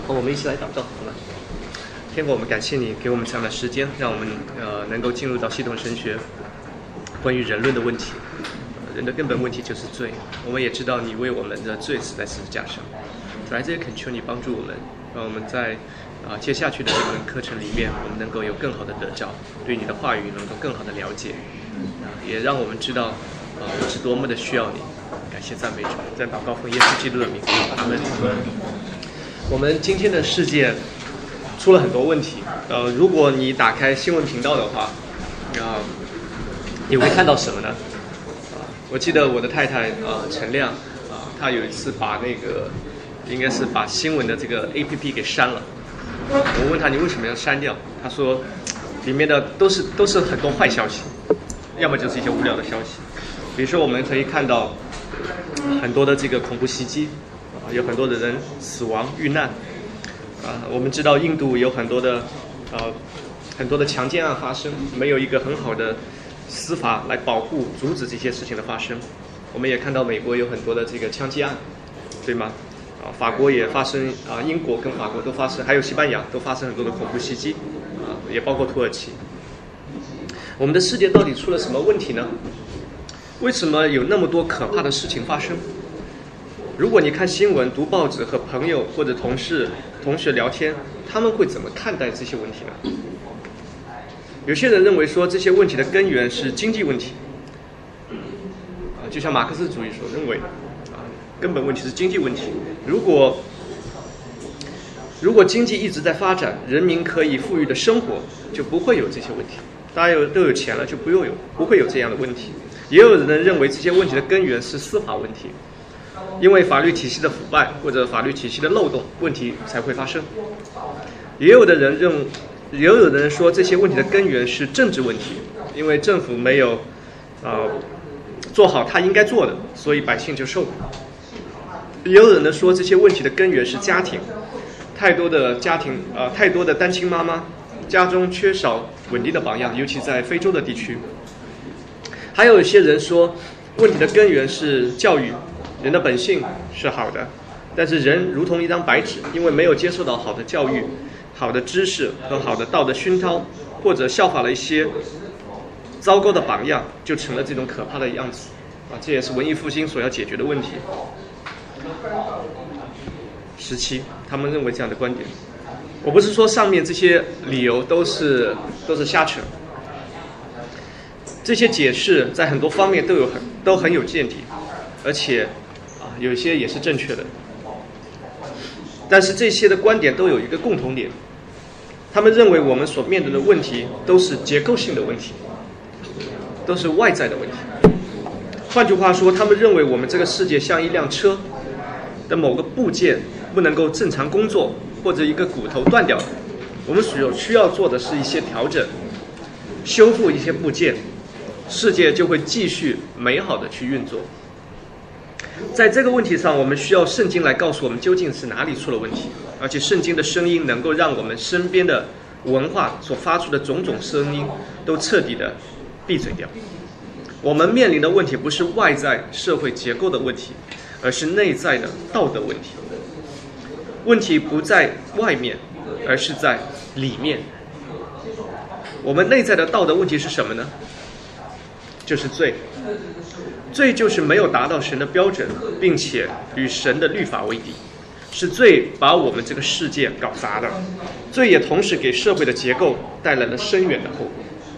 好，我们一起来祷告，好吗？天父，我们感谢你给我们这样的时间，让我们能够进入到系统神学关于人论的问题。人的根本问题就是罪，我们也知道你为我们的罪死在十字架上。来这也恳求你帮助我们，让我们在接下去的这门课程里面，我们能够有更好的得着，对你的话语能够更好的了解，也让我们知道我是多么的需要你。感谢赞美主，在祷告奉耶稣基督的名，阿门。我们今天的世界出了很多问题，如果你打开新闻频道的话，你会看到什么呢？我记得我的太太陈亮她有一次把那个应该是把新闻的这个 APP 给删了。我问她你为什么要删掉？她说里面的都是很多坏消息，要么就是一些无聊的消息。比如说我们可以看到很多的这个恐怖袭击，有很多的人死亡遇难，我们知道印度有很多的强奸案发生，没有一个很好的司法来保护阻止这些事情的发生。我们也看到美国有很多的这个枪击案，对吗？法国也发生英国跟法国都发生，还有西班牙都发生很多的恐怖袭击，也包括土耳其。我们的世界到底出了什么问题呢？为什么有那么多可怕的事情发生？如果你看新闻、读报纸和朋友或者同事、同学聊天，他们会怎么看待这些问题呢？有些人认为说这些问题的根源是经济问题，就像马克思主义所认为，根本问题是经济问题。如果经济一直在发展，人民可以富裕的生活，就不会有这些问题。大家都有钱了，就不会有这样的问题。也有人认为这些问题的根源是司法问题，因为法律体系的腐败或者法律体系的漏洞，问题才会发生。也有的人说这些问题的根源是政治问题，因为政府没有做好他应该做的，所以百姓就受苦。也有人说这些问题的根源是家庭，太多的单亲妈妈，家中缺少稳定的榜样，尤其在非洲的地区。还有一些人说问题的根源是教育，人的本性是好的，但是人如同一张白纸，因为没有接受到好的教育、好的知识和好的道德熏陶，或者效法了一些糟糕的榜样，就成了这种可怕的样子。这也是文艺复兴所要解决的问题。17，他们认为这样的观点。我不是说上面这些理由都是瞎扯，这些解释在很多方面都很有见地，而且有些也是正确的。但是这些的观点都有一个共同点，他们认为我们所面对的问题都是结构性的问题，都是外在的问题。换句话说，他们认为我们这个世界像一辆车的某个部件不能够正常工作，或者一个骨头断掉了，我们需要做的是一些调整，修复一些部件，世界就会继续美好的去运作。在这个问题上，我们需要圣经来告诉我们究竟是哪里出了问题，而且圣经的声音能够让我们身边的文化所发出的种种声音都彻底的闭嘴掉。我们面临的问题不是外在社会结构的问题，而是内在的道德问题。问题不在外面，而是在里面。我们内在的道德问题是什么呢？就是罪。罪就是没有达到神的标准，并且与神的律法为敌，是罪把我们这个世界搞砸了。罪也同时给社会的结构带来了深远的后果。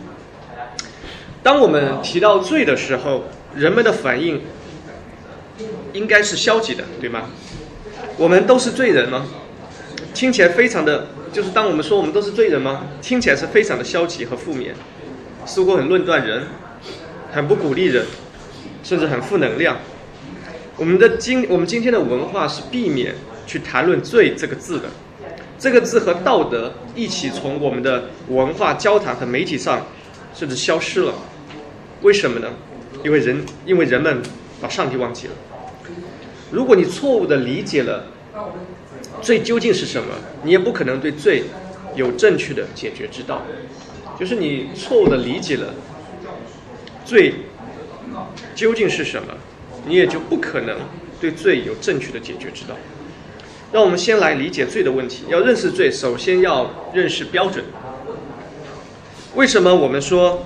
当我们提到罪的时候，人们的反应应该是消极的，对吗？我们都是罪人吗？听起来非常的，就是当我们说我们都是罪人吗？听起来是非常的消极和负面，似乎很论断人，很不鼓励人，甚至很负能量。我们今天的文化是避免去谈论罪这个字的，这个字和道德一起从我们的文化交谈和媒体上甚至消失了。为什么呢？因为人们把上帝忘记了。如果你错误地理解了罪究竟是什么，你也不可能对罪有正确的解决之道。就是你错误地理解了罪究竟是什么，你也就不可能对罪有正确的解决之道。 让我们先来理解罪的问题。要认识罪，首先要认识标准。为什么我们说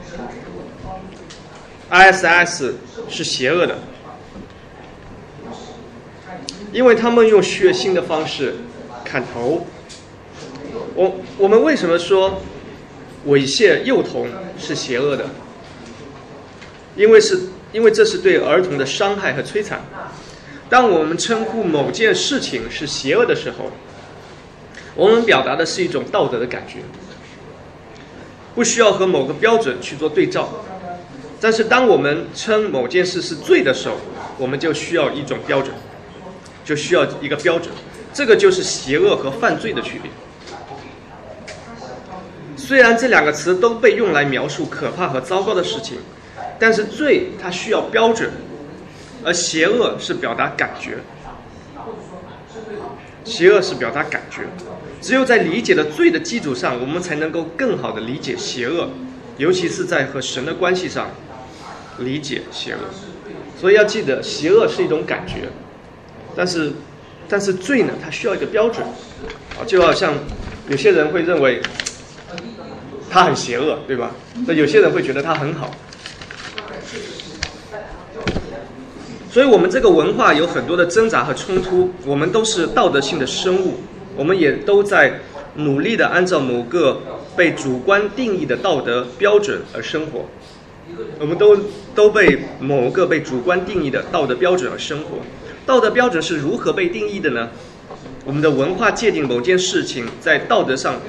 ISIS 是邪恶的？因为他们用血腥的方式砍头。我们为什么说猥亵幼童是邪恶的？因为这是对儿童的伤害和摧残。当我们称呼某件事情是邪恶的时候，我们表达的是一种道德的感觉，不需要和某个标准去做对照。但是当我们称某件事是罪的时候，我们就需要一种标准，就需要一个标准。这个就是邪恶和犯罪的区别。虽然这两个词都被用来描述可怕和糟糕的事情，但是罪它需要标准，而邪恶是表达感觉。邪恶是表达感觉。只有在理解了罪的基础上，我们才能够更好地理解邪恶，尤其是在和神的关系上理解邪恶。所以要记得，邪恶是一种感觉，但是罪呢，它需要一个标准。就好像有些人会认为他很邪恶，对吧？那有些人会觉得他很好。所以我们这个文化有很多的挣扎和冲突，我们都是道德性的生物，我们也都在努力地按照某个被主观定义的道德标准而生活。我们都被某个被主观定义的道德标准而生活。道德标准是如何被定义的呢？我们的文化界定某件事情在道德上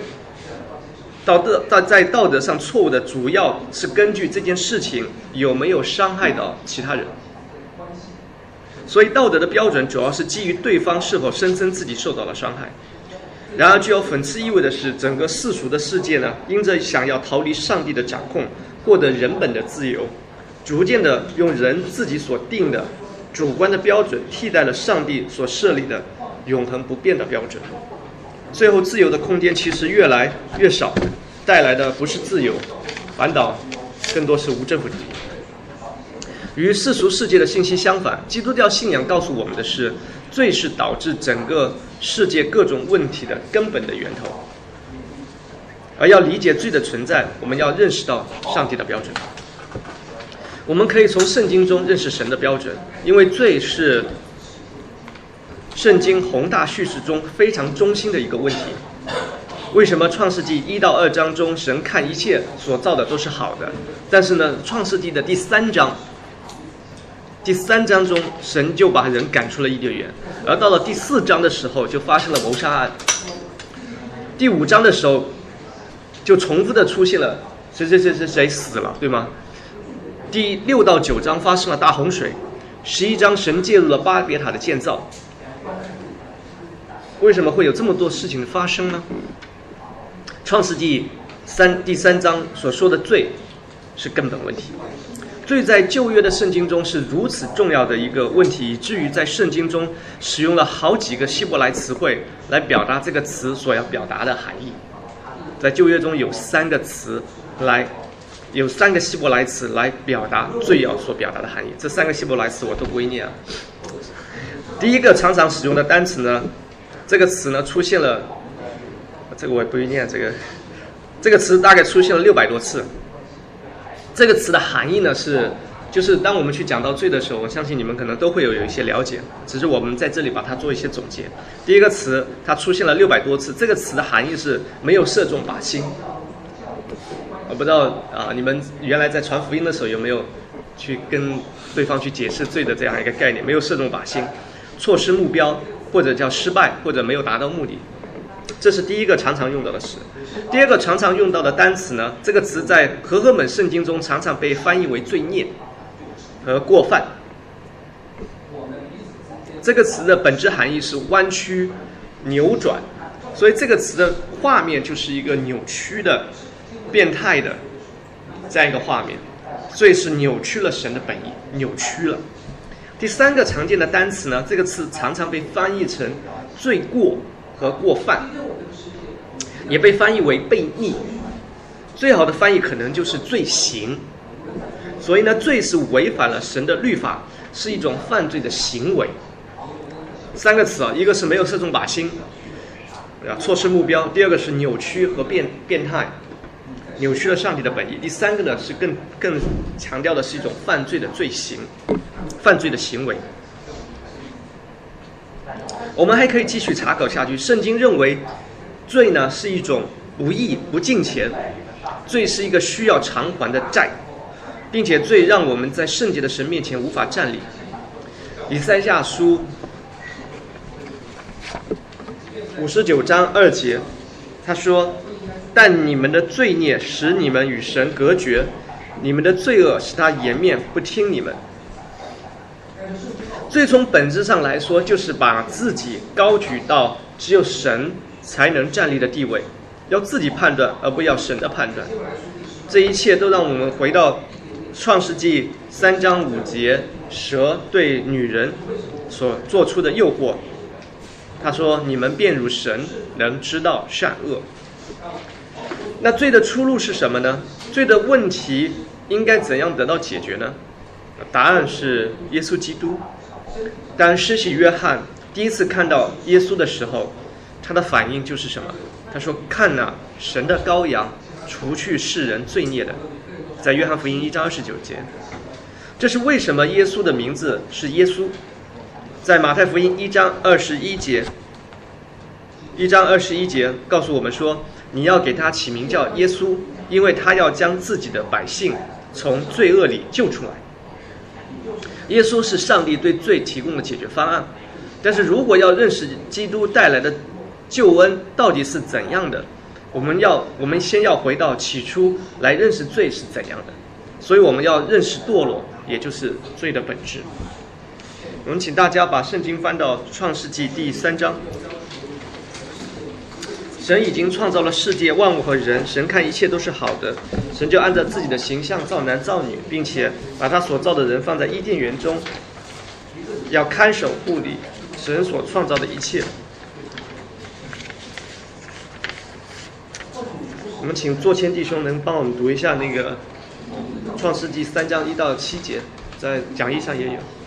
错误的，主要是根据这件事情有没有伤害到其他人。所以道德的标准主要是基于对方是否声称自己受到了伤害。然而具有讽刺意味的是，整个世俗的世界呢，因着想要逃离上帝的掌控，获得人本的自由，逐渐的用人自己所定的主观的标准替代了上帝所设立的永恒不变的标准。最后自由的空间其实越来越少，带来的不是自由，反倒更多是无政府主义。与世俗世界的信息相反，基督教信仰告诉我们的是，罪是导致整个世界各种问题的根本的源头。而要理解罪的存在，我们要认识到上帝的标准。我们可以从圣经中认识神的标准，因为罪是圣经宏大叙事中非常中心的一个问题。为什么创世纪1到2章中神看一切所造的都是好的，但是呢，创世纪的第3章中神就把人赶出了伊甸园，而到了第4章的时候就发生了谋杀案，第5章的时候就重复的出现了谁死了，对吗？第6到9章发生了大洪水，11章神介入了巴别塔的建造。为什么会有这么多事情发生呢？创世纪第3章所说的罪是根本问题。罪在旧约的圣经中是如此重要的一个问题，以至于在圣经中使用了好几个希伯来词汇来表达这个词所要表达的含义。在旧约中有3个希伯来词来表达罪要所表达的含义。这3个希伯来词我都不会念啊。第一个常常使用的单词呢，这个词呢出现了，这个我不会念，这个词大概出现了600多次。这个词的含义呢就是当我们去讲到罪的时候，我相信你们可能都会有一些了解，只是我们在这里把它做一些总结。第一个词它出现了600多次，这个词的含义是没有射中靶心。我不知道你们原来在传福音的时候有没有去跟对方去解释罪的这样一个概念？没有射中靶心，错失目标，或者叫失败，或者没有达到目的。这是第一个常常用到的词。第二个常常用到的单词呢，这个词在和合本圣经中常常被翻译为罪孽和过犯。这个词的本质含义是弯曲、扭转，所以这个词的画面就是一个扭曲的、变态的这样一个画面。罪是扭曲了神的本意，扭曲了。第3个常见的单词呢，这个词常常被翻译成罪过和过犯，也被翻译为悖逆。最好的翻译可能就是罪行。所以呢，罪是违反了神的律法，是一种犯罪的行为。 3个词啊，一个是没有射中靶心，错失目标；第二个是扭曲和变态，扭曲了上帝的本意；第3个呢是更强调的是一种犯罪的罪行，犯罪的行为。我们还可以继续查考下去。圣经认为，罪呢是一种不义、不敬虔，罪是一个需要偿还的债，并且罪让我们在圣洁的神面前无法站立。以赛亚书59章2节，他说：“但你们的罪孽使你们与神隔绝，你们的罪恶使他颜面不听你们。”罪从本质上来说，就是把自己高举到只有神才能站立的地位，要自己判断，而不要神的判断。这一切都让我们回到创世纪3章5节，蛇对女人所做出的诱惑。他说：“你们便如神，能知道善恶。”那罪的出路是什么呢？罪的问题应该怎样得到解决呢？答案是耶稣基督。当施洗约翰第一次看到耶稣的时候，他的反应就是什么？他说：“看哪，神的羔羊，除去世人罪孽的。”在约翰福音1章29节。这是为什么耶稣的名字是耶稣。在马太福音1章21节，1章21节告诉我们说：“你要给他起名叫耶稣，因为他要将自己的百姓从罪恶里救出来。”耶稣是上帝对罪提供的解决方案。但是如果要认识基督带来的救恩到底是怎样的，我们先要回到起初来认识罪是怎样的。所以我们要认识堕落，也就是罪的本质。我们请大家把圣经翻到创世纪第3章。神已经创造了世界万物和人，神看一切都是好的，神就按照自己的形象造男造女，并且把他所造的人放在伊甸园中，要看守护理神所创造的一切。我们请作谦弟兄能帮我们读一下那个创世纪3章1到7节，在讲义上也有。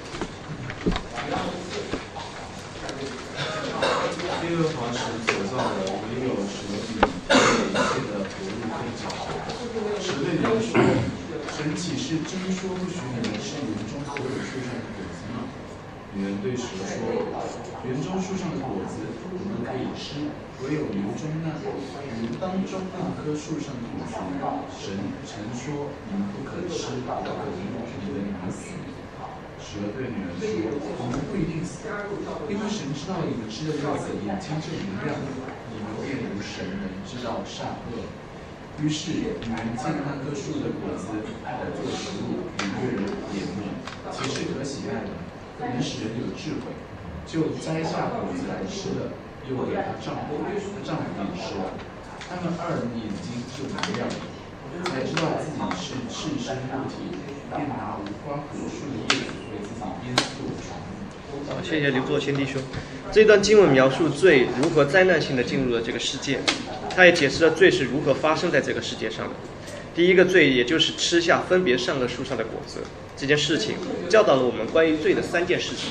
耶和华神所造的，唯有蛇女一切的活物可以找。蛇对人说：“神岂是真说不许你们吃园中所有树上的果子吗？”女人对蛇说：“园中树上的果子我们可以吃，唯有园中那当中那棵树上的果子，神曾说你们不可吃，可能你们死。”蛇对女人说：“你们不一定死，因为神知道你们吃的日子眼睛就明亮，你们便如神能知道善恶。”于是女人见那棵树的果子好做食物，与悦人眼目，其是可喜爱的，能使人有智慧，就摘下果子来吃了，又给她丈夫，她丈夫也吃了。他们二人眼睛就明亮了，才知道自己是赤身肉体，便拿无花果树的叶子为自己编做床。 好，谢谢刘作谦弟兄。这段经文描述罪如何灾难性的进入了这个世界，他也解释了罪是如何发生在这个世界上的。第一个罪，也就是吃下分别善恶树上的果子，这件事情教导了我们关于罪的3件事情。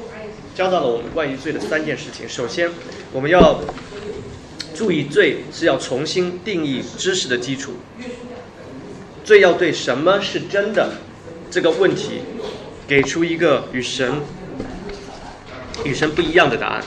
首先，我们要注意，罪是要重新定义知识的基础。罪要对什么是真的这个问题给出一个与神不一样的答案，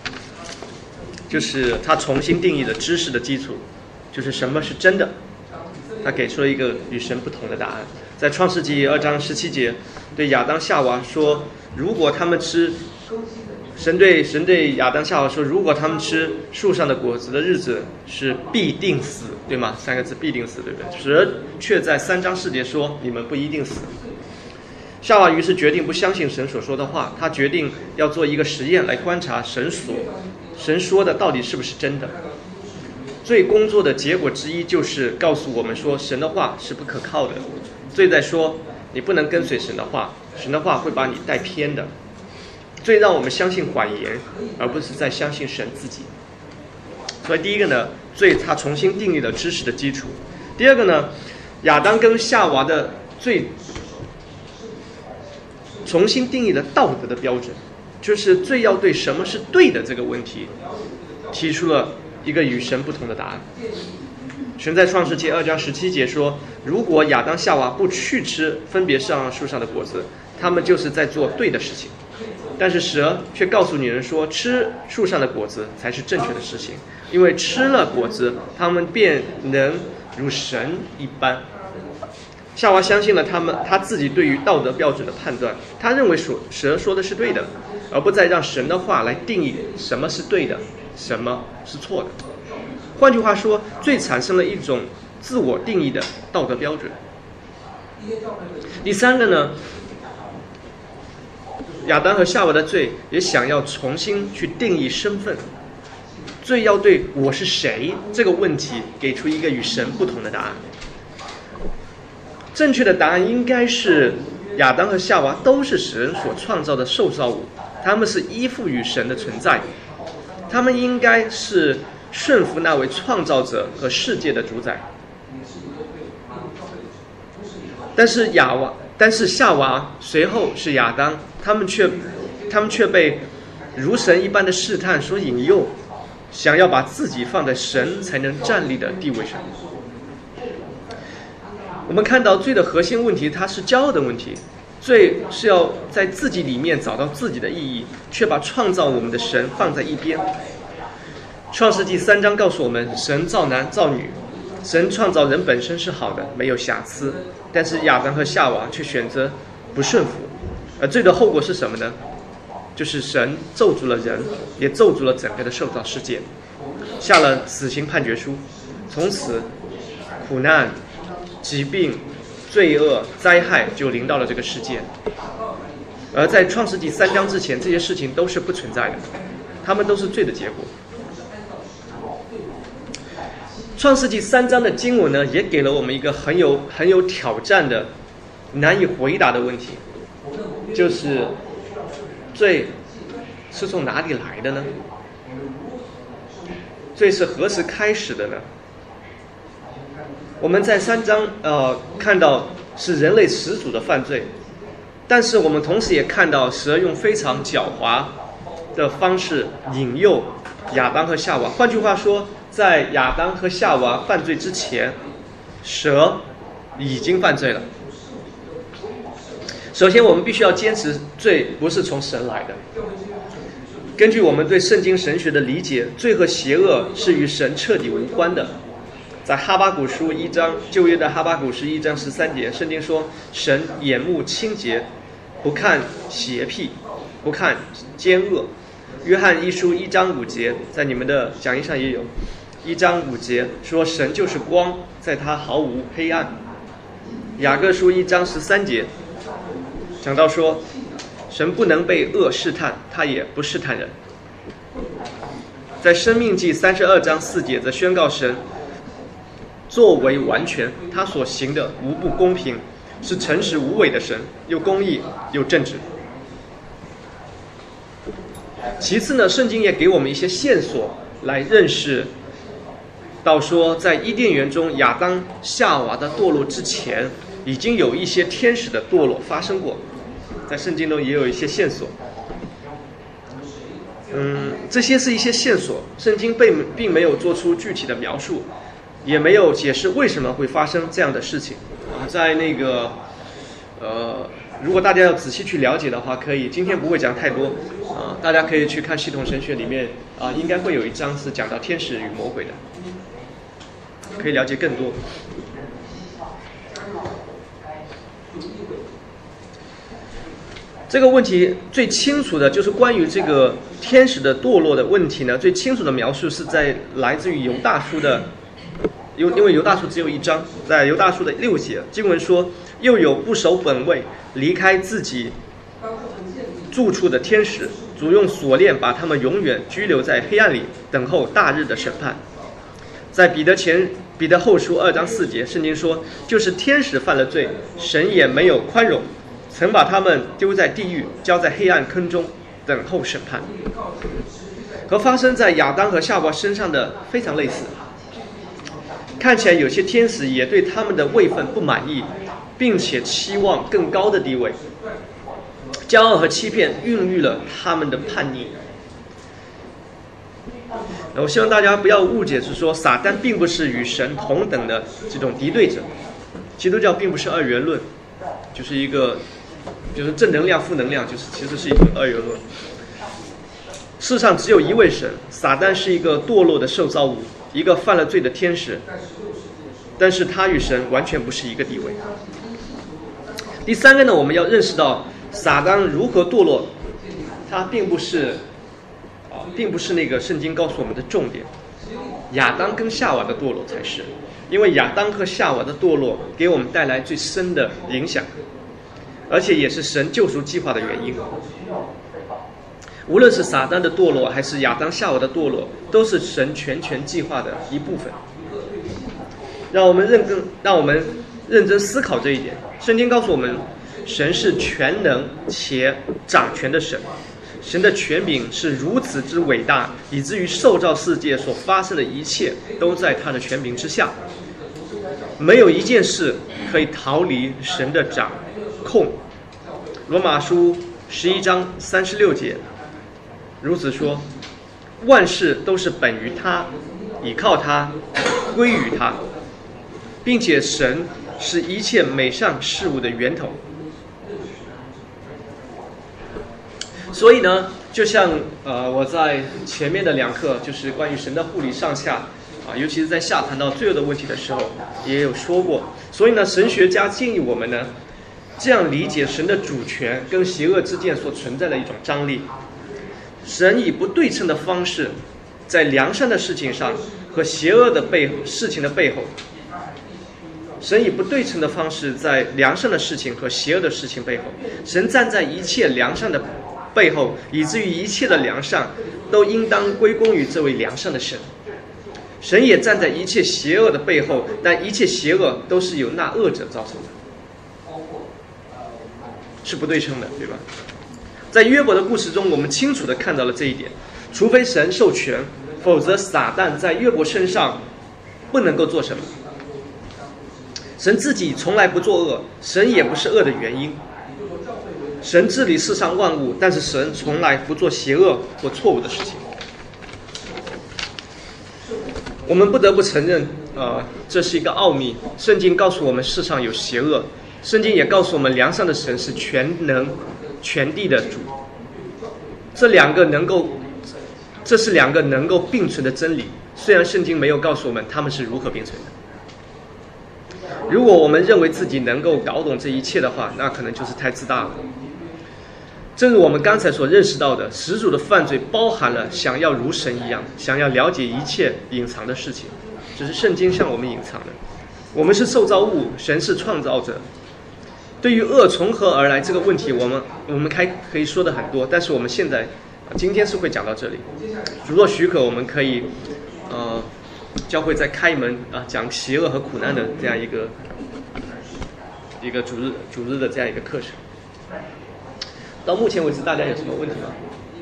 就是他重新定义的知识的基础，就是什么是真的，他给出了一个与神不同的答案。在创世纪2章17节，对亚当夏娃说，如果他们吃，神对亚当夏娃说，如果他们吃树上的果子的日子是必定死，对吗？3个字必定死，对不对？蛇却在3章4节说，你们不一定死。夏娃于是决定不相信神所说的话，他决定要做一个实验来观察神说的到底是不是真的。罪工作的结果之一就是告诉我们说，神的话是不可靠的。罪在说你不能跟随神的话，神的话会把你带偏的。罪让我们相信谎言，而不是在相信神自己。所以第一个呢，罪它重新定义了知识的基础。第二个呢，亚当跟夏娃的罪重新定义了道德的标准。 就是罪要对什么是对的这个问题，提出了一个与神不同的答案。神在创世纪2章17节说，如果亚当夏娃不去吃分别善恶树上的果子，他们就是在做对的事情。但是蛇却告诉女人说，吃树上的果子才是正确的事情，因为吃了果子，他们便能如神一般。夏娃相信了他自己对于道德标准的判断，他认为蛇说的是对的，而不再让神的话来定义什么是对的，什么是错的。换句话说，罪产生了一种自我定义的道德标准。第三个呢，亚当和夏娃的罪也想要重新去定义身份，罪要对我是谁这个问题给出一个与神不同的答案。正确的答案应该是亚当和夏娃都是神所创造的受造物，他们是依附于神的存在，他们应该是顺服那位创造者和世界的主宰。但是夏娃随后是亚当，他们却被如神一般的试探所引诱，想要把自己放在神才能站立的地位上。我们看到罪的核心问题，它是骄傲的问题。罪是要在自己里面找到自己的意义，却把创造我们的神放在一边。创世纪3章告诉我们，神造男造女，神创造人本身是好的，没有瑕疵，但是亚当和夏娃却选择不顺服。而罪的后果是什么呢？就是神咒诅了人，也咒诅了整个的受造世界，下了死刑判决书，从此苦难、疾病、罪恶、灾害就临到了这个世界。而在创世纪3章之前，这些事情都是不存在的，他们都是罪的结果。创世纪3章的经文呢，也给了我们一个很有挑战的、难以回答的问题，就是罪是从哪里来的呢？罪是何时开始的呢？我们在3章看到是人类始祖的犯罪，但是我们同时也看到蛇用非常狡猾的方式引诱亚当和夏娃。换句话说，在亚当和夏娃犯罪之前，蛇已经犯罪了。首先，我们必须要坚持罪不是从神来的。根据我们对圣经神学的理解，罪和邪恶是与神彻底无关的。在哈巴谷书1章，旧约的哈巴谷书1章13节，圣经说，神眼目清洁，不看邪僻，不看奸恶。约翰一书1章5节，在你们的讲义上也有，1章5节说，神就是光，在他毫无黑暗。雅各书1章13节讲到说，神不能被恶试探，他也不试探人。在申命记32章4节则宣告，神作为完全，他所行的无不公平，是诚实无伪的神，又公义又正直。其次呢，圣经也给我们一些线索来认识到说，在伊甸园中亚当夏娃的堕落之前，已经有一些天使的堕落发生过，在圣经中也有一些线索。这些是一些线索，圣经并没有做出具体的描述，也没有解释为什么会发生这样的事情。在那个如果大家要仔细去了解的话，可以，今天不会讲太多大家可以去看系统神学里面应该会有一章是讲到天使与魔鬼的，可以了解更多。这个问题最清楚的就是关于这个天使的堕落的问题呢，最清楚的描述是来自于犹大书的，因为犹大书只有1章，在犹大书的6节，经文说，又有不守本位，离开自己住处的天使，主用锁链把他们永远拘留在黑暗里，等候大日的审判。在彼得后书2章4节，圣经说，就是天使犯了罪，神也没有宽容，曾把他们丢在地狱，交在黑暗坑中，等候审判。和发生在亚当和夏娃身上的非常类似。看起来有些天使也对他们的位分不满意，并且期望更高的地位。 骄傲和欺骗孕育了他们的叛逆。我希望大家不要误解，是说撒旦并不是与神同等的这种敌对者。基督教并不是二元论，就是正能量、负能量，其实是一种二元论。世上只有一位神，撒旦是一个堕落的受造物，一个犯了罪的天使，但是他与神完全不是一个地位。第三个呢，我们要认识到撒旦如何堕落，它并不是那个圣经告诉我们的重点。亚当跟夏娃的堕落才是，因为亚当和夏娃的堕落给我们带来最深的影响，而且也是神救赎计划的原因。无论是撒旦的堕落还是亚当夏娃的堕落，都是神全权计划的一部分。让我们认真思考这一点。圣经告诉我们，神是全能且掌权的神，神的权柄是如此之伟大，以至于受造世界所发生的一切都在他的权柄之下，没有一件事可以逃离神的掌控。罗马书11章36节如此说，万事都是本于他，倚靠他，归于他，并且神是一切美善事物的源头。所以呢，就像我在前面的2课，就是关于神的护理上下尤其是在下谈到罪恶的问题的时候，也有说过。所以呢，神学家建议我们呢，这样理解神的主权跟邪恶之间所存在的一种张力。神以不对称的方式，在良善的事情上和邪恶的事情的背后，神以不对称的方式在良善的事情和邪恶的事情背后，神站在一切良善的背后，以至于一切的良善都应当归功于这位良善的神。神也站在一切邪恶的背后，但一切邪恶都是由那恶者造成的，是不对称的，对吧？在约伯的故事中，我们清楚地看到了这一点。除非神授权，否则撒旦在约伯身上不能够做什么。神自己从来不作恶，神也不是恶的原因。神治理世上万物，但是神从来不做邪恶或错误的事情。我们不得不承认，这是一个奥秘。圣经告诉我们世上有邪恶，圣经也告诉我们良善的神是全能全地的主。这是两个能够并存的真理，虽然圣经没有告诉我们他们是如何并存的。如果我们认为自己能够搞懂这一切的话，那可能就是太自大了。正如我们刚才所认识到的，始祖的犯罪包含了想要如神一样，想要了解一切隐藏的事情，只是圣经向我们隐藏的。我们是受造物，神是创造者。对于恶从何而来这个问题，我们可以说的很多，但是我们今天是会讲到这里。如若许可，我们可以教会再开一门讲邪恶和苦难的这样一个主日的这样一个课程。到目前为止，大家有什么问题吗？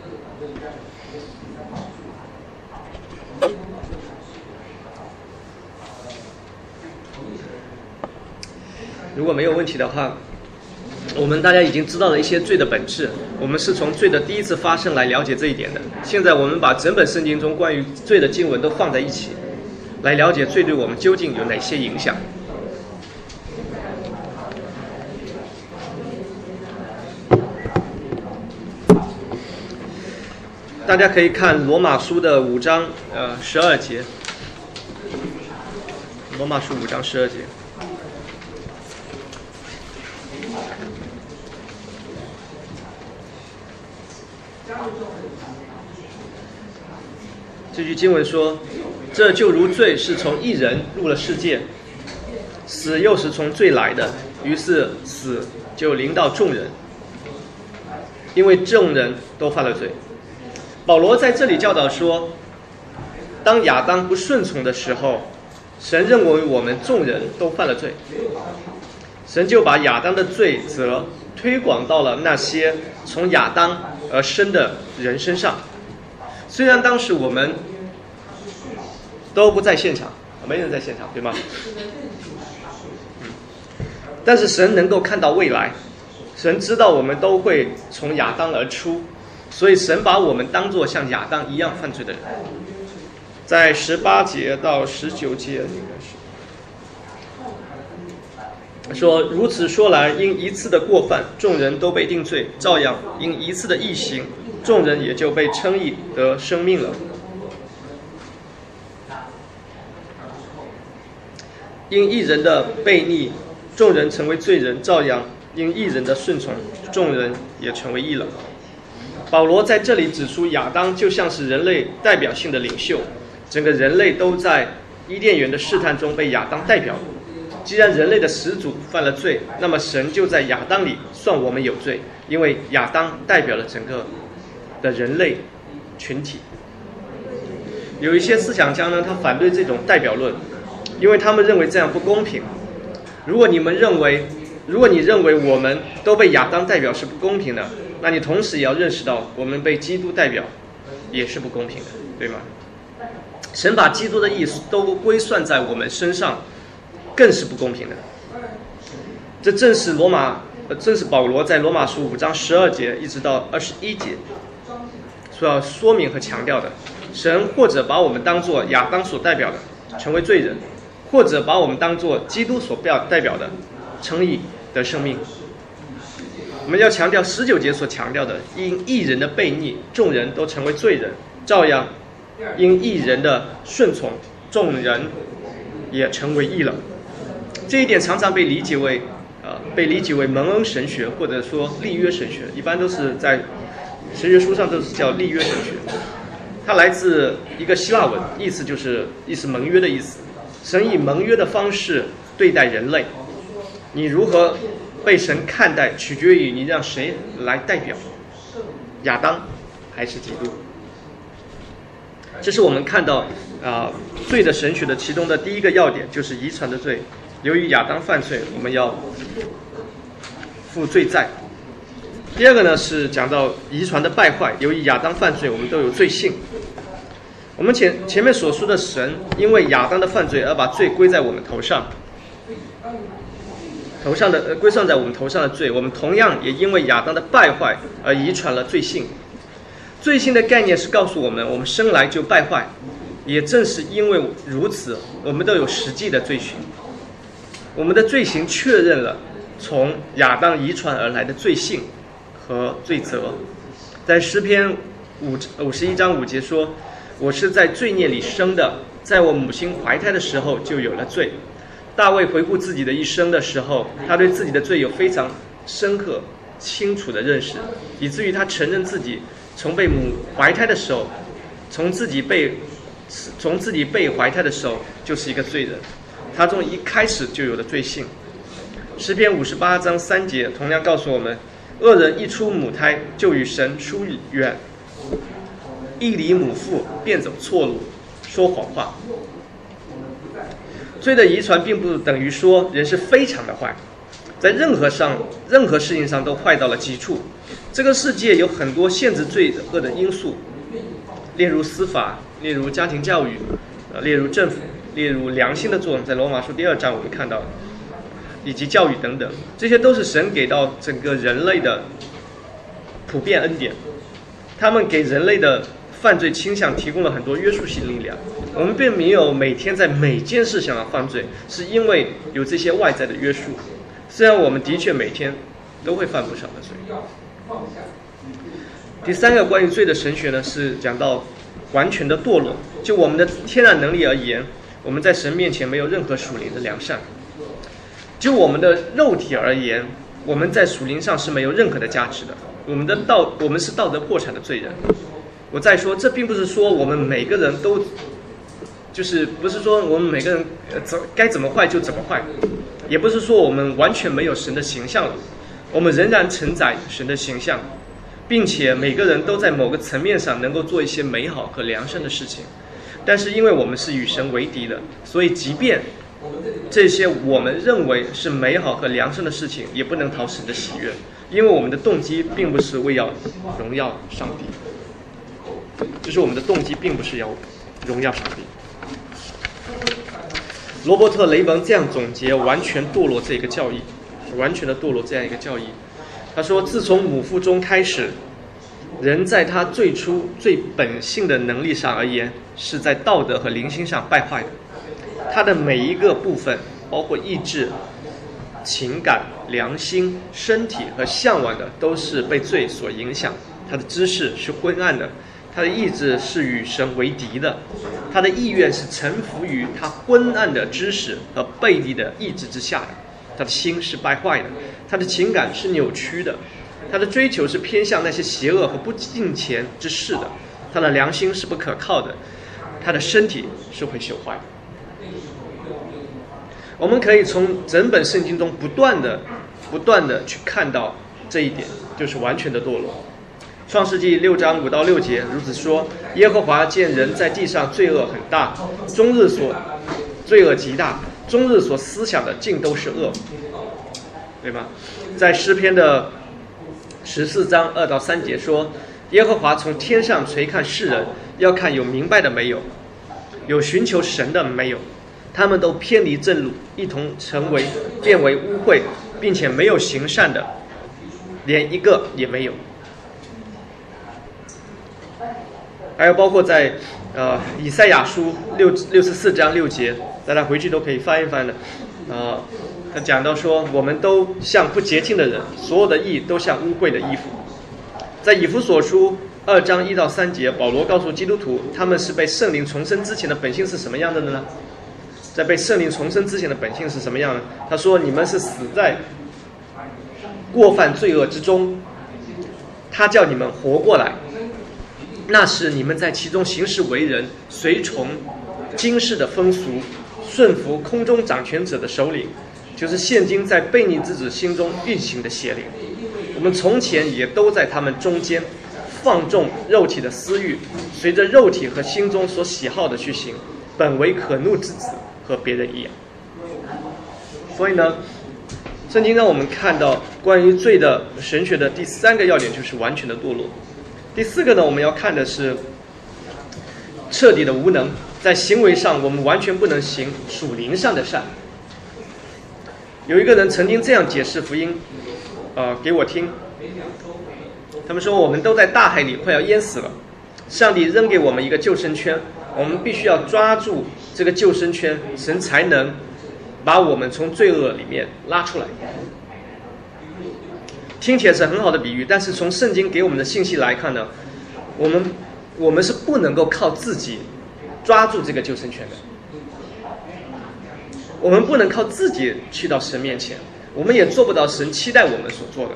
如果没有问题的话，我们大家已经知道了一些罪的本质，我们是从罪的第一次发生来了解这一点的。现在我们把整本圣经中关于罪的经文都放在一起，来了解罪对我们究竟有哪些影响。大家可以看罗马书的5章12节，罗马书5章12节。这句经文说，这就如罪是从一人入了世界，死又是从罪来的，于是死就临到众人，因为众人都犯了罪。保罗在这里教导说，当亚当不顺从的时候，神认为我们众人都犯了罪，神就把亚当的罪责推广到了那些从亚当而生的人身上。虽然当时我们都不在现场，没人在现场，对吗？但是神能够看到未来， 神知道我们都会从亚当而出，所以神把我们当作像亚当一样犯罪的人。在18节到19节应该是说，如此说来，因一次的过犯，众人都被定罪；照样，因一次的义行，众人也就被称义得生命了。因一人的悖逆，众人成为罪人；照样，因一人的顺从，众人也成为义了。保罗在这里指出，亚当就像是人类代表性的领袖，整个人类都在伊甸园的试探中被亚当代表。既然人类的始祖犯了罪，那么神就在亚当里算我们有罪，因为亚当代表了整个的人类群体。有一些思想家呢，他反对这种代表论，因为他们认为这样不公平。如果你认为我们都被亚当代表是不公平的，那你同时也要认识到我们被基督代表也是不公平的，对吗？神把基督的义都归算在我们身上，更是不公平的。这正是保罗在罗马书5章12节一直到21节所要说明和强调的。神或者把我们当作亚当所代表的成为罪人，或者把我们当作基督所代表的称义的生命。我们要强调19节所强调的，因一人的悖逆，众人都成为罪人；照样，因一人的顺从，众人也成为义了。这一点常常被理解为蒙恩神学，或者说立约神学，一般都是在神学书上都是叫立约神学。它来自一个希腊文，意思盟约的意思。神以盟约的方式对待人类，你如何被神看待，取决于你让谁来代表，亚当还是基督。这是我们看到罪的神学的其中的第一个要点，就是遗传的罪。由于亚当犯罪，我们要负罪债。第二个呢，是讲到遗传的败坏，由于亚当犯罪，我们都有罪性。我们前面所说的神因为亚当的犯罪而把罪归在我们头上的归算在我们头上的罪，我们同样也因为亚当的败坏而遗传了罪性。罪性的概念是告诉我们，我们生来就败坏，也正是因为如此，我们都有实际的罪行。我们的罪行确认了从亚当遗传而来的罪性和罪责。在诗篇51章5节说，我是在罪孽里生的，在我母亲怀胎的时候就有了罪。大卫回顾自己的一生的时候，他对自己的罪有非常深刻清楚的认识，以至于他承认自己从被母怀胎的时候，从自己被怀胎的时候就是一个罪人，他从一开始就有了罪性。诗篇58章3节同样告诉我们，恶人一出母胎就与神疏远，一离母腹便走错路，说谎话。罪的遗传并不等于说人是非常的坏，在任何事情上都坏到了极处。这个世界有很多限制罪恶的因素，例如司法，例如家庭教育，例如政府，例如良心的作用，在罗马书2章我们看到，以及教育等等，这些都是神给到整个人类的普遍恩典。他们给人类的犯罪倾向提供了很多约束性力量。我们并没有每天在每件事上的犯罪，是因为有这些外在的约束。虽然我们的确每天都会犯不少的罪。第三个关于罪的神学呢，是讲到完全的堕落。就我们的天然能力而言，我们在神面前没有任何属灵的良善。就我们的肉体而言，我们在属灵上是没有任何的价值的。我们是道德破产的罪人。我再说，这并不是说我们每个人都不是说我们每个人该怎么坏就怎么坏，也不是说我们完全没有神的形象了。我们仍然承载神的形象，并且每个人都在某个层面上能够做一些美好和良善的事情。但是因为我们是与神为敌的，所以即便这些我们认为是美好和良善的事情，也不能讨神的喜悦，因为我们的动机并不是为要荣耀上帝。就是我们的动机并不是要荣耀上帝。罗伯特·雷蒙这样总结完全堕落这个教义，完全的堕落这样一个教义。 他说，自从母腹中开始，人在他最初最本性的能力上而言，是在道德和灵性上败坏的。他的每一个部分，包括意志、情感、良心、身体和向往的，都是被罪所影响。他的知识是昏暗的，他的意志是与神为敌的，他的意愿是臣服于他昏暗的知识和背离的意志之下的，他的心是败坏的，他的情感是扭曲的，他的追求是偏向那些邪恶和不敬虔之事的，他的良心是不可靠的，他的身体是会朽坏的。我们可以从整本圣经中不断的去看到这一点，就是完全的堕落。创世纪6章5到6节如此说：耶和华见人在地上罪恶很大，终日所罪恶极大，终日所思想的尽都是恶，对吗？在诗篇的14章2到3节说：耶和华从天上垂看世人，要看有明白的没有，有寻求神的没有，他们都偏离正路，一同变为污秽，并且没有行善的，连一个也没有。还有包括在以赛亚书64章6节，大家回去都可以翻一翻的。他讲到说，我们都像不洁净的人，所有的义都像污秽的衣服。在以弗所书2章1到3节，保罗告诉基督徒，他们是被圣灵重生之前的本性是什么样的呢？在被圣灵重生之前的本性是什么样的？他说，你们是死在过犯罪恶之中，他叫你们活过来。那时你们在其中行事为人，随从今世的风俗，顺服空中掌权者的首领，就是现今在悖逆之子心中运行的邪灵。我们从前也都在他们中间，放纵肉体的私欲，随着肉体和心中所喜好的去行，本为可怒之子，和别人一样。所以呢，圣经让我们看到关于罪的神学的第3个要点，就是完全的堕落。第4个呢，我们要看的是彻底的无能，在行为上我们完全不能行属灵上的善。有一个人曾经这样解释福音给我听，他们说，我们都在大海里快要淹死了，上帝扔给我们一个救生圈，我们必须要抓住这个救生圈，神才能把我们从罪恶里面拉出来。听起来是很好的比喻，但是从圣经给我们的信息来看呢，我们是不能够靠自己抓住这个救生圈的，我们不能靠自己去到神面前，我们也做不到神期待我们所做的。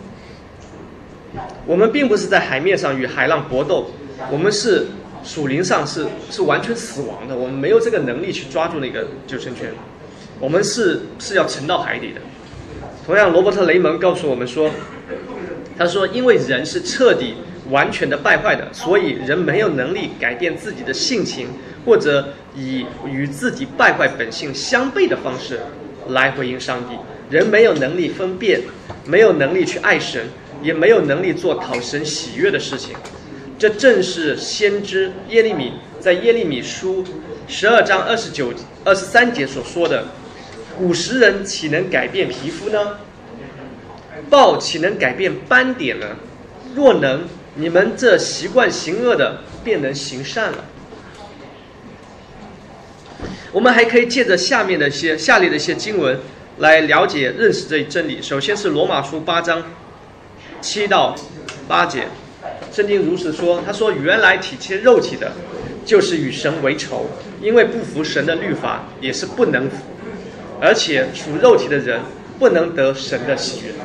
我们并不是在海面上与海浪搏斗，我们是属灵上是完全死亡的，我们没有这个能力去抓住那个救生圈，我们是要沉到海底的。同样，罗伯特·雷蒙告诉我们说，他说，因为人是彻底完全的败坏的，所以人没有能力改变自己的性情，或者以与自己败坏本性相悖的方式来回应上帝。人没有能力分辨，没有能力去爱神，也没有能力做讨神喜悦的事情。这正是先知耶利米在耶利米书12章23节所说的：古时人岂能改变皮肤呢？豹岂能改变斑点呢？若能，你们这习惯行恶的便能行善了。我们还可以借着下列的一些经文来了解认识这一真理。首先是罗马书8章7到8节，圣经如此说，他说，原来体贴肉体的，就是与神为仇，因为不服神的律法，也是不能服，而且属肉体的人不能得神的喜悦。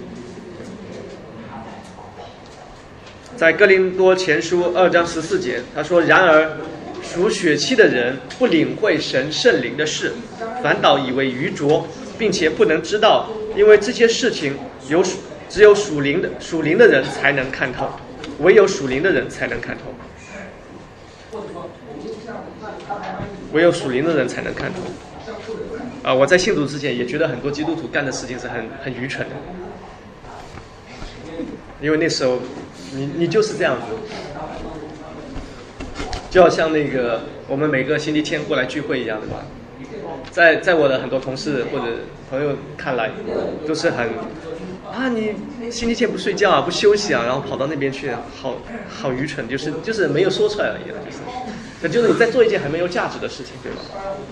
在哥林多前书2章14节，他说，然而属血气的人不领会神圣灵的事，反倒以为愚拙，并且不能知道，因为这些事情只有属灵的人才能看透，唯有属灵的人才能看透，唯有属灵的人才能看透。我在信主之前也觉得很多基督徒干的事情是很愚蠢的，因为那时候你就是这样子，就好像那个我们每个星期天过来聚会一样的吧。 在我的很多同事或者朋友看来，都是很你星期天不睡觉啊，不休息啊，然后跑到那边去，好愚蠢，就是没有说出来而已了，就是你在做一件很没有价值的事情，对吧？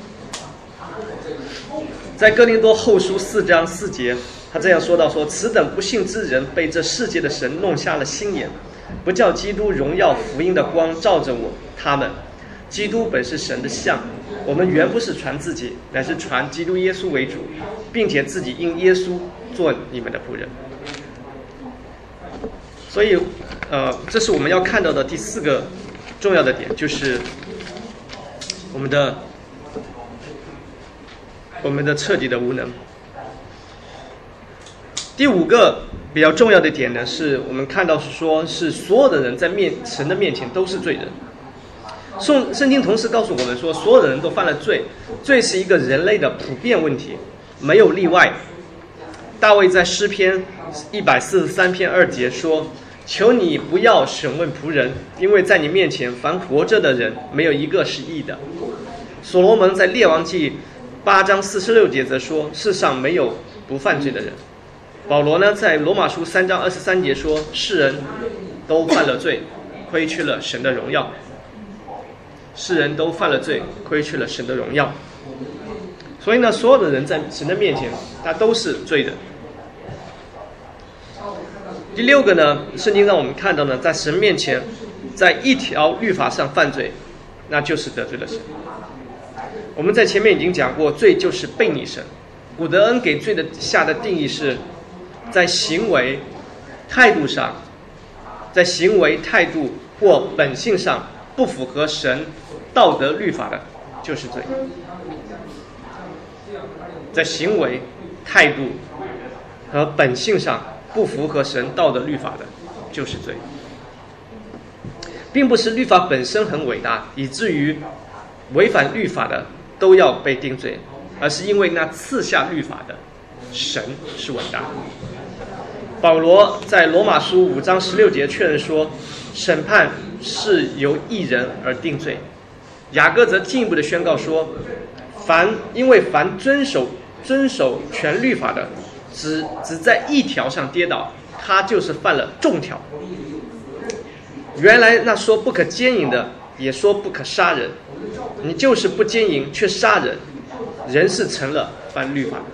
在哥林多后书4章4节，他这样说到说：此等不信之人被这世界的神弄瞎了心眼，不叫基督荣耀福音的光照着他们。基督本是神的像，我们原不是传自己，乃是传基督耶稣为主，并且自己因耶稣做你们的仆人。所以这是我们要看到的第4个重要的点，就是我们的彻底的无能。第5个比较重要的点呢，是我们看到是所有的人在神的面前都是罪人。圣经同时告诉我们说，所有的人都犯了罪，罪是一个人类的普遍问题，没有例外。大卫在诗篇143篇2节说：求你不要审问仆人，因为在你面前凡活着的人没有一个是义的。所罗门在列王记8章46节则说：世上没有不犯罪的人。保罗呢，在罗马书3章23节说：世人都犯了罪，亏缺了神的荣耀。世人都犯了罪，亏缺了神的荣耀。所以呢，所有的人在神的面前，他都是罪人。第6个呢，圣经让我们看到呢，在神面前，在一条律法上犯罪，那就是得罪了神。我们在前面已经讲过，罪就是背逆神。古德恩给罪的下的定义是，在行为态度上，在行为态度或本性上不符合神道德律法的，就是罪。在行为态度和本性上不符合神道德律法的，就是罪。并不是律法本身很伟大，以至于违反律法的都要被定罪，而是因为那赐下律法的神是伟大的。保罗在罗马书5章16节确认说，审判是由义人而定罪。雅各则进一步的宣告说，因为凡遵守全律法的，只在一条上跌倒，他就是犯了众条。原来那说不可奸淫的，也说不可杀人，你就是不奸淫却杀人，人是成了犯律法的。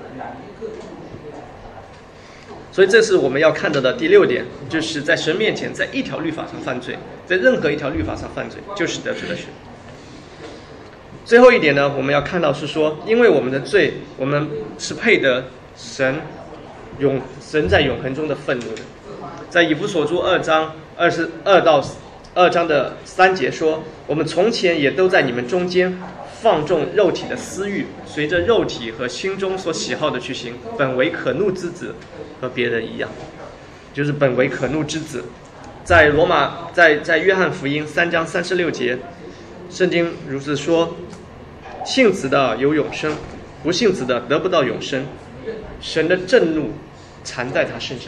所以这是我们要看到的第6点，就是在神面前，在一条律法上犯罪，在任何一条律法上犯罪，就是得罪了神。最后一点呢，我们要看到是说，因为我们的罪，我们是配得神在永恒中的愤怒的。在以弗所书2章2章的3节说，我们从前也都在你们中间放纵肉体的私欲，随着肉体和心中所喜好的去行，本为可怒之子，和别人一样，就是本为可怒之子。在约翰福音3章36节，圣经如此说：信子的有永生，不信子的得不到永生，神的震怒缠在他身上。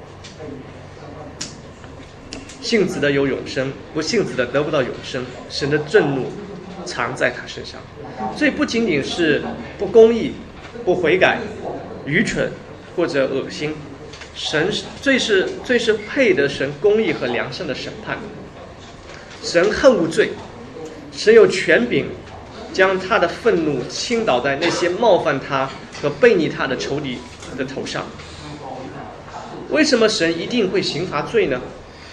信子的有永生，不信子的得不到永生，神的震怒藏在他身上。所以不仅仅是不公义、不悔改、愚蠢或者恶心，罪是配得神公义和良善的审判。神恨恶罪，神有权柄将他的愤怒倾倒在那些冒犯他和背逆他的仇敌的头上。为什么神一定会刑罚罪呢？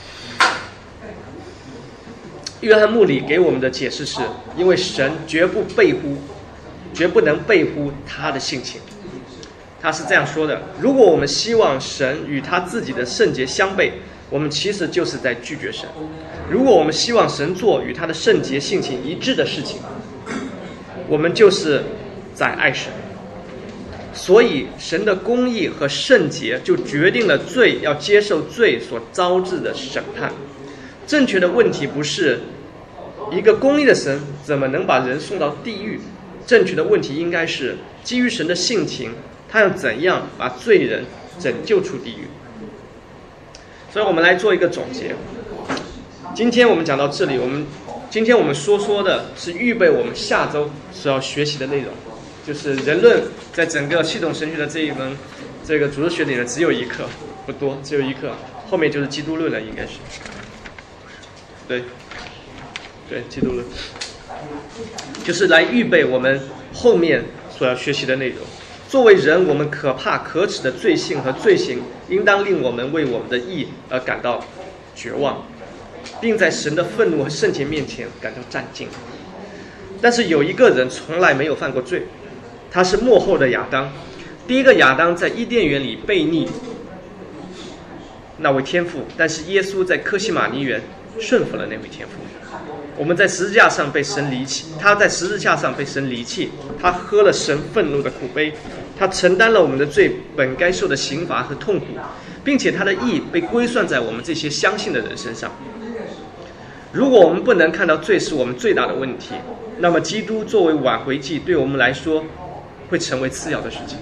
约翰穆里给我们的解释是，因为神绝不能背乎他的性情。他是这样说的：如果我们希望神与他自己的圣洁相悖，我们其实就是在拒绝神；如果我们希望神做与他的圣洁性情一致的事情，我们就是在爱神。所以神的公义和圣洁就决定了罪要接受罪所招致的审判。正确的问题不是一个公义的神怎么能把人送到地狱，正确的问题应该是基于神的性情，他要怎样把罪人拯救出地狱。所以我们来做一个总结。今天我们讲到这里，我们今天我们说的是预备我们下周所要学习的内容，就是人论在整个系统神学的这一门这个主日学里呢，只有一课，不多，只有一课，后面就是基督论了，应该是。对，基督论，就是来预备我们后面所要学习的内容。作为人，我们可怕可耻的罪性和罪行，应当令我们为我们的义而感到绝望，并在神的愤怒和圣洁面前感到战兢。但是有一个人从来没有犯过罪，他是末后的亚当。第一个亚当在伊甸园里悖逆那位天父，但是耶稣在客西马尼园顺服了那位天父。我们在十字架上被神离弃，他在十字架上被神离弃，他喝了神愤怒的苦杯，他承担了我们的罪本该受的刑罚和痛苦，并且他的义被归算在我们这些相信的人身上。如果我们不能看到罪是我们最大的问题，那么基督作为挽回祭对我们来说会成为次要的事情。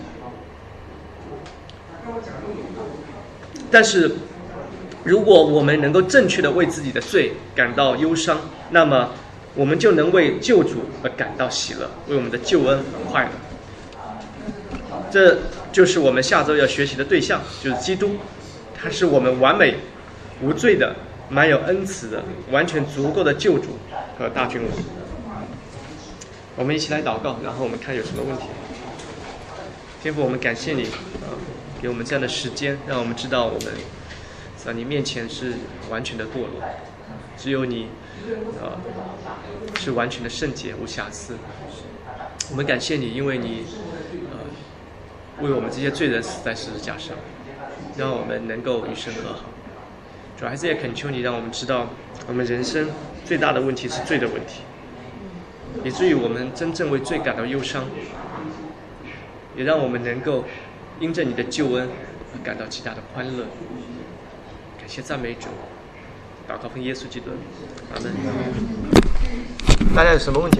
但是如果我们能够正确的为自己的罪感到忧伤，那么我们就能为救主而感到喜乐，为我们的救恩而快乐。这就是我们下周要学习的对象，就是基督，他是我们完美无罪的、满有恩慈的、完全足够的救主和大君王。我们一起来祷告，然后我们看有什么问题。天父，我们感谢你给我们这样的时间，让我们知道我们在你面前是完全的堕落，只有你是完全的圣洁无瑕疵。我们感谢你，因为你为我们这些罪人死在十字架上，让我们能够与神和好。主还是也恳求你，让我们知道我们人生最大的问题是罪的问题，以至于我们真正为罪感到忧伤，也让我们能够因着你的救恩而感到极大的欢乐。感谢赞美主，祷告奉耶稣基督，阿门。大家有什么问题？